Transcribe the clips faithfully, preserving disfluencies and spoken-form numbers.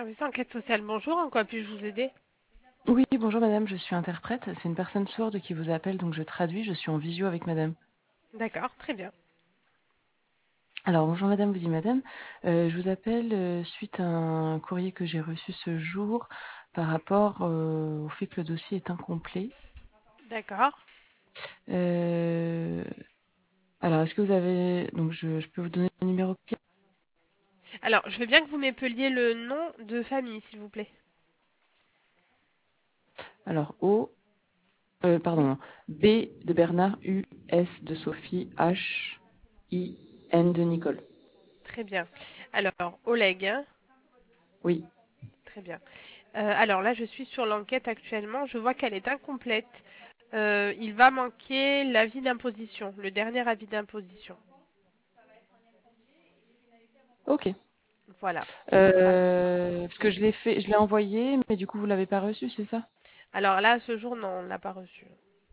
Service enquête sociale, bonjour, en quoi puis-je vous aider? Oui, bonjour madame, je suis interprète. C'est une personne sourde qui vous appelle, donc je traduis. Je suis en visio avec madame. D'accord, très bien. Alors bonjour madame, vous dit madame. Euh, je vous appelle euh, suite à un courrier que j'ai reçu ce jour par rapport euh, au fait que le dossier est incomplet. D'accord. Euh, alors est-ce que vous avez... Donc je, je peux vous donner le numéro. Alors, je veux bien que vous m'épeliez le nom de famille, s'il vous plaît. Alors O, euh, Oui, pardon, B de Bernard, U, S de Sophie, H, I, N de Nicole. très bien. Alors, Oleg, hein. Oui, Très bien. Euh, alors là, je suis sur l'enquête actuellement. Je vois qu'elle est incomplète. Euh, il va manquer l'avis d'imposition, le dernier avis d'imposition. ok. Voilà. Euh, parce que je l'ai fait, je l'ai envoyé, mais du coup vous l'avez pas reçu, c'est ça? Alors là, à ce jour, non, on ne l'a pas reçu.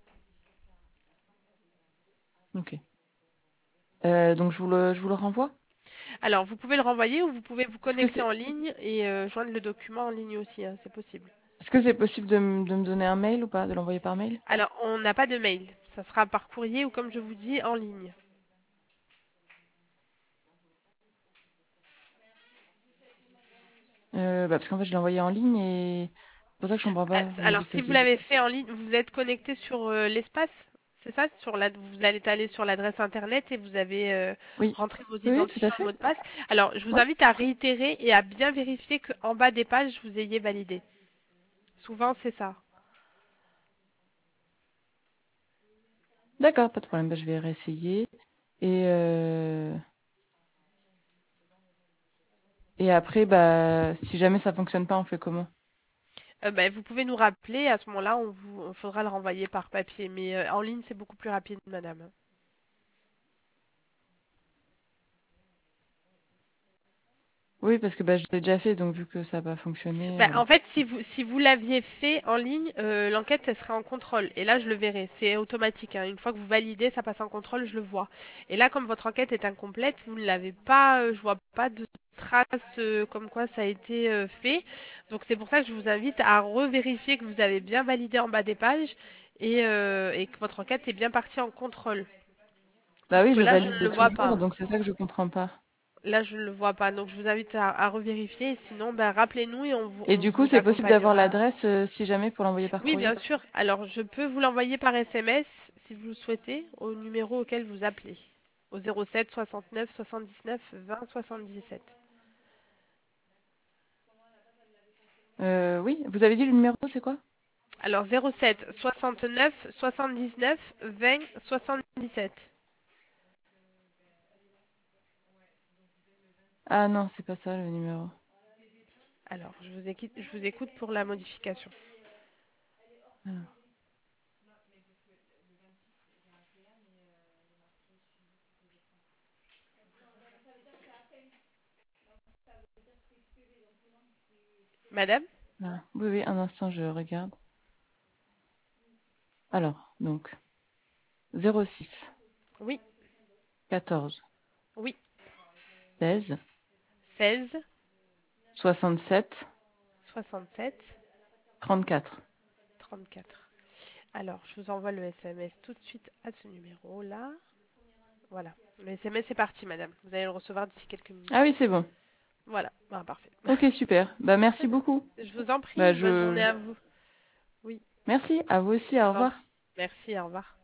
Ok. Euh, donc je vous le, je vous le renvoie. Alors, vous pouvez le renvoyer ou vous pouvez vous Est-ce que connecter c'est, en ligne et euh, joindre le document en ligne aussi, hein, c'est possible. est-ce que c'est possible de, m- de me donner un mail ou pas, de l'envoyer par mail? Alors, on n'a pas de mail. Ça sera par courrier ou comme je vous dis, en ligne. Euh, bah, parce qu'en fait je l'ai envoyé en ligne et c'est pour ça que je comprends Ah, pas. Vous me alors, dites que si vous c'est. l'avez fait en ligne, vous êtes connecté sur euh, l'espace, c'est ça? Sur la, vous allez aller sur l'adresse internet et vous avez euh, Oui, rentré vos oui, oui, tout à identifiants et fait. mot de passe. Alors, je vous Ouais. invite à réitérer et à bien vérifier qu'en bas des pages, vous ayez validé. Souvent, c'est ça. D'accord, pas de problème. Bah, je vais réessayer. Et euh, et après, bah, si jamais ça fonctionne pas, on fait comment? Euh, ben, vous pouvez nous rappeler. À ce moment-là, on vous, on faudra le renvoyer par papier. Mais euh, en ligne, c'est beaucoup plus rapide, madame. Oui, parce que bah, je l'ai déjà fait, donc vu que ça n'a pas fonctionné, Bah, voilà. en fait, si vous, si vous l'aviez fait en ligne, euh, l'enquête, elle serait en contrôle. Et là, je le verrai. C'est automatique, hein. Une fois que vous validez, ça passe en contrôle, je le vois. Et là, comme votre enquête est incomplète, vous ne l'avez pas, euh, je vois pas de traces euh, comme quoi ça a été euh, fait. Donc, c'est pour ça que je vous invite à revérifier que vous avez bien validé en bas des pages et, euh, et que votre enquête est bien partie en contrôle. Bah Parce oui, que je là, je ne le valide vois toujours, pas. donc c'est ça que je comprends pas. Là, je ne le vois pas. Donc, je vous invite à, à revérifier. Sinon, ben, rappelez-nous et on vous, Et on du coup, vous c'est possible d'avoir accompagnera. l'adresse euh, si jamais pour l'envoyer par Oui, courrier? bien sûr. Alors, je peux vous l'envoyer par S M S si vous le souhaitez au numéro auquel vous appelez, au zéro sept soixante-neuf soixante-dix-neuf vingt soixante-dix-sept. Euh, oui, vous avez dit le numéro, c'est quoi? Alors, zéro sept soixante-neuf soixante-dix-neuf vingt soixante-dix-sept. Ah non, c'est pas ça le numéro. Alors, je vous écoute, je vous écoute pour la modification. Alors. Madame? Ah, oui, oui, un instant, je regarde. Alors, donc, zéro six Oui, quatorze oui. seize seize soixante-sept soixante-sept trente-quatre. trente-quatre. Alors, je vous envoie le S M S tout de suite à ce numéro-là. Voilà. Le S M S est parti, madame. Vous allez le recevoir d'ici quelques Ah minutes. oui, c'est bon. Voilà. Ah, parfait. Ok, super. Bah, merci beaucoup. Je vous en Bah, prie, bonne je... journée à vous. Oui, Merci, à vous aussi, je au vous en revoir. prie. Merci, au revoir.